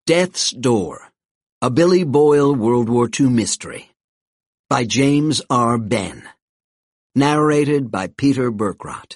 Death's Door, a Billy Boyle World War II mystery, by James R. Benn. Narrated by Peter Berkrot.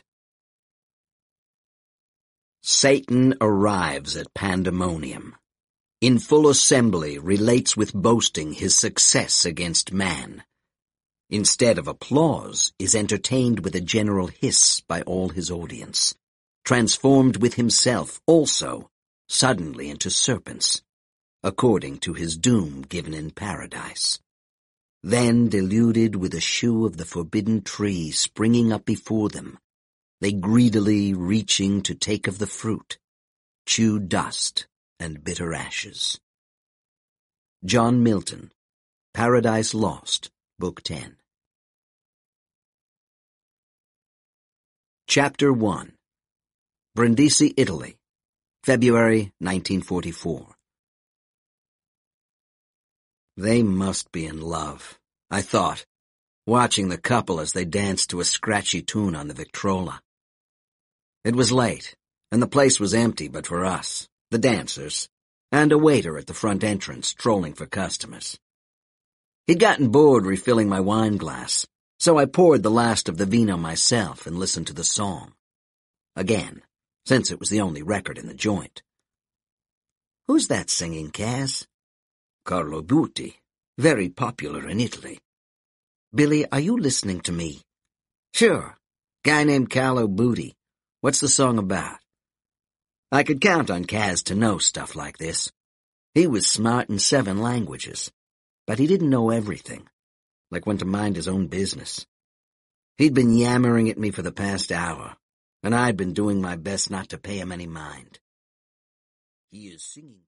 Satan arrives at Pandemonium. In full assembly relates with boasting his success against man. Instead of applause, is entertained with a general hiss by all his audience. Transformed with himself also, suddenly into serpents, according to his doom given in paradise. Then, deluded with a shew of the forbidden tree springing up before them, they greedily reaching to take of the fruit, chew dust and bitter ashes. John Milton, Paradise Lost, Book 10. Chapter 1. Brindisi, Italy, February 1944. They must be in love, I thought, watching the couple as they danced to a scratchy tune on the Victrola. It was late, and the place was empty but for us, the dancers, and a waiter at the front entrance trolling for customers. He'd gotten bored refilling my wine glass, so I poured the last of the vino myself and listened to the song. Again, since it was the only record in the joint. "Who's that singing, Kaz?" "Carlo Butti, very popular in Italy." "Billy, are you listening to me?" "Sure. Guy named Carlo Butti. What's the song about?" I could count on Kaz to know stuff like this. He was smart in 7 languages, but he didn't know everything, like when to mind his own business. He'd been yammering at me for the past hour, and I'd been doing my best not to pay him any mind. "He is singing